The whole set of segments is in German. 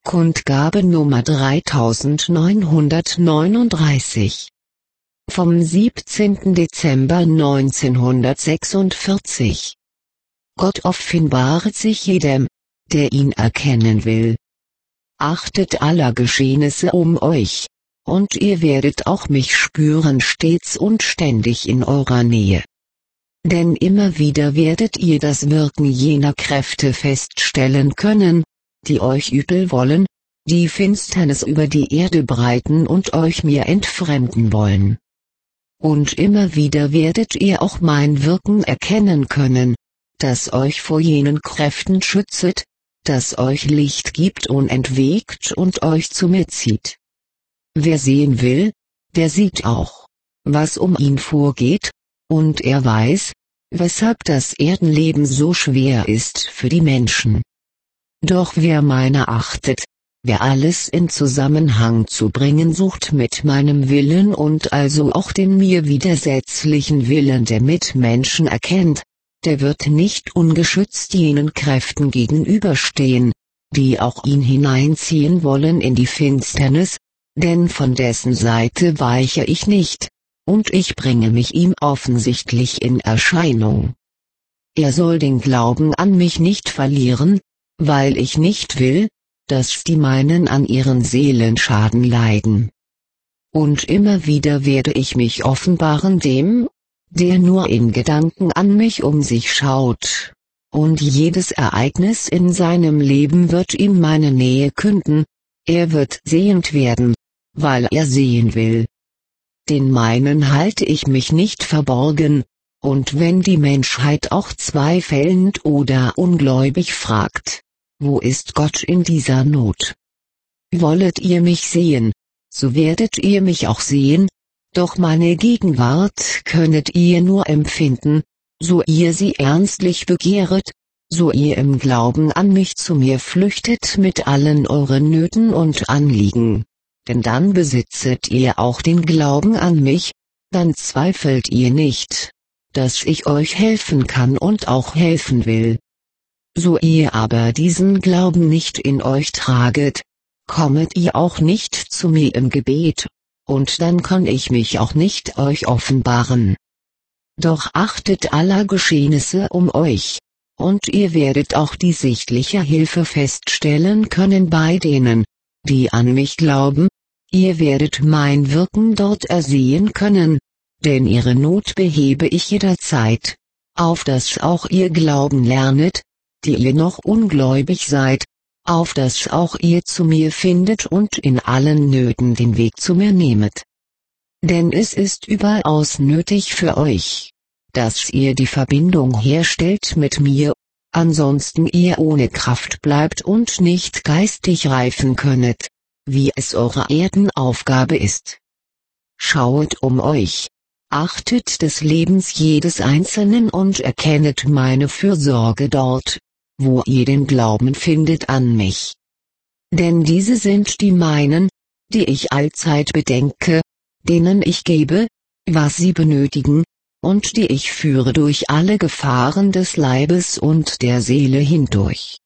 Kundgabe Nummer 3939. Vom 17. Dezember 1946. Gott offenbart sich jedem, der ihn erkennen will. Achtet aller Geschehnisse um euch, und ihr werdet auch mich spüren stets und ständig in eurer Nähe. Denn immer wieder werdet ihr das Wirken jener Kräfte feststellen können, die euch übel wollen, die Finsternis über die Erde breiten und euch mir entfremden wollen. Und immer wieder werdet ihr auch mein Wirken erkennen können, das euch vor jenen Kräften schützet, das euch Licht gibt unentwegt und euch zu mir zieht. Wer sehen will, der sieht auch, was um ihn vorgeht, und er weiß, weshalb das Erdenleben so schwer ist für die Menschen. Doch wer meine achtet, wer alles in Zusammenhang zu bringen sucht mit meinem Willen und also auch den mir widersetzlichen Willen der Mitmenschen erkennt, der wird nicht ungeschützt jenen Kräften gegenüberstehen, die auch ihn hineinziehen wollen in die Finsternis, denn von dessen Seite weiche ich nicht, und ich bringe mich ihm offensichtlich in Erscheinung. Er soll den Glauben an mich nicht verlieren, weil ich nicht will, dass die meinen an ihren Seelenschaden leiden. Und immer wieder werde ich mich offenbaren dem, der nur in Gedanken an mich um sich schaut, und jedes Ereignis in seinem Leben wird ihm meine Nähe künden, er wird sehend werden, weil er sehen will. Den meinen halte ich mich nicht verborgen, und wenn die Menschheit auch zweifelnd oder ungläubig fragt, wo ist Gott in dieser Not? Wollet ihr mich sehen, so werdet ihr mich auch sehen, doch meine Gegenwart könnet ihr nur empfinden, so ihr sie ernstlich begehret, so ihr im Glauben an mich zu mir flüchtet mit allen euren Nöten und Anliegen, denn dann besitzet ihr auch den Glauben an mich, dann zweifelt ihr nicht, dass ich euch helfen kann und auch helfen will. So ihr aber diesen Glauben nicht in euch traget, kommet ihr auch nicht zu mir im Gebet, und dann kann ich mich auch nicht euch offenbaren. Doch achtet aller Geschehnisse um euch, und ihr werdet auch die sichtliche Hilfe feststellen können bei denen, die an mich glauben, ihr werdet mein Wirken dort ersehen können, denn ihre Not behebe ich jederzeit, auf dass auch ihr glauben lernet, die ihr noch ungläubig seid, auf dass auch ihr zu mir findet und in allen Nöten den Weg zu mir nehmet. Denn es ist überaus nötig für euch, dass ihr die Verbindung herstellt mit mir, ansonsten ihr ohne Kraft bleibt und nicht geistig reifen könnet, wie es eure Erdenaufgabe ist. Schauet um euch, achtet des Lebens jedes Einzelnen und erkennet meine Fürsorge dort, wo ihr den Glauben findet an mich. Denn diese sind die meinen, die ich allzeit bedenke, denen ich gebe, was sie benötigen, und die ich führe durch alle Gefahren des Leibes und der Seele hindurch.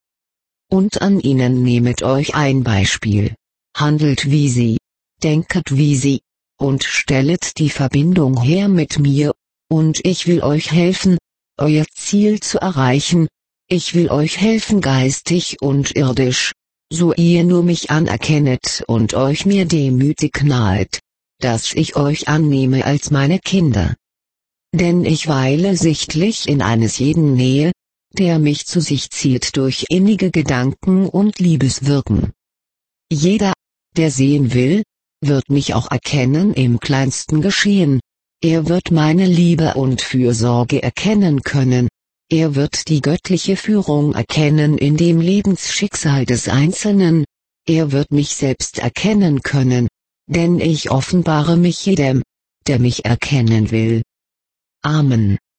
Und an ihnen nehmet euch ein Beispiel, handelt wie sie, denket wie sie, und stellet die Verbindung her mit mir, und ich will euch helfen, euer Ziel zu erreichen, ich will euch helfen geistig und irdisch, so ihr nur mich anerkennet und euch mir demütig nahet, dass ich euch annehme als meine Kinder. Denn ich weile sichtlich in eines jeden Nähe, der mich zu sich zieht durch innige Gedanken und Liebeswirken. Jeder, der sehen will, wird mich auch erkennen im kleinsten Geschehen, er wird meine Liebe und Fürsorge erkennen können, er wird die göttliche Führung erkennen in dem Lebensschicksal des Einzelnen, er wird mich selbst erkennen können, denn ich offenbare mich jedem, der mich erkennen will. Amen.